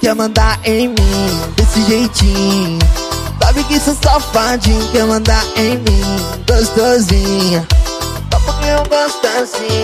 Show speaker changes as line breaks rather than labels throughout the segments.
quer mandar em mim desse jeitinho. Sabe que sou safadinho, quer mandar em mim gostosinha. Só porque eu gosto assim.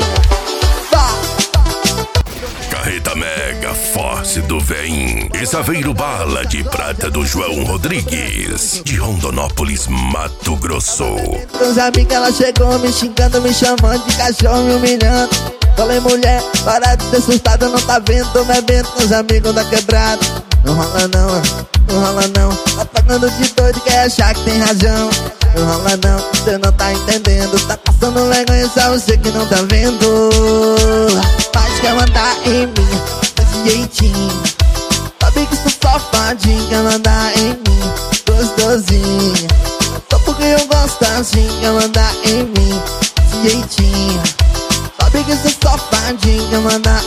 Carreta Mega Force do Vem e Saveiro Bala de Prata do João Rodrigues, de Rondonópolis, Mato Grosso.
Meus amigos, ela chegou me xingando, me chamando de cachorro, me humilhando. Falei, mulher, para de ser assustada, não tá vendo, tô bebendo com os amigos da quebrada. Não rola não, não rola não. Tá pagando de doido, quer achar que tem razão. Não rola não, cê não tá entendendo. Tá passando vergonha, só você que não tá vendo. Mas quer mandar em mim desse jeitinho. Sabe que sou safadinho, quer mandar em mim gostosinha. Só porque eu gosto assim, quer mandar em mim desse jeitinho. Sabe que sou safadinho, quer mandar.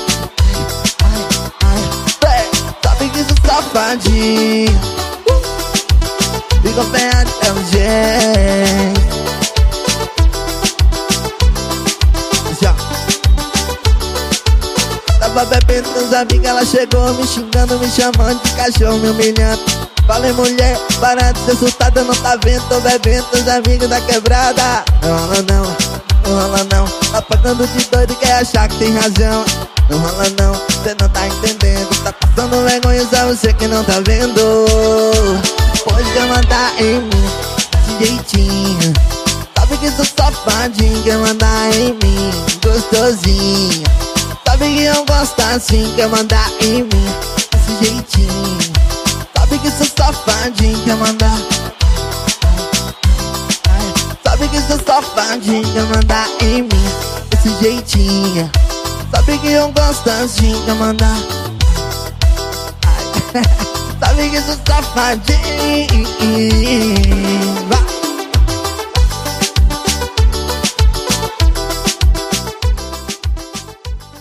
Sabe que sou safadinho. Fica bem até o jeito. Já tava bebendo com os amigos, ela chegou me xingando, me chamando de cachorro, me humilhando. Falei, mulher, para de ser assustada, não tá vendo, tô bebendo com os amigos da quebrada. Não rola não, não rola não. Tá pagando de doido, quer achar que tem razão. Não rola não, cê não tá entendendo. Tá passando vergonha, só você que não tá vendo. Pode quer mandar em mim desse jeitinho. Sabe que sou safadinho, quer mandar em mim gostosinha. Sabe que eu gosto assim, quer mandar em mim desse jeitinho. Sabe que sou safadinho, quer mandar. Sabe que sou safadinho, quer mandar em mim desse jeitinho. Sabe que eu gosto assim, quer mandar. Sabe que sou safadinho.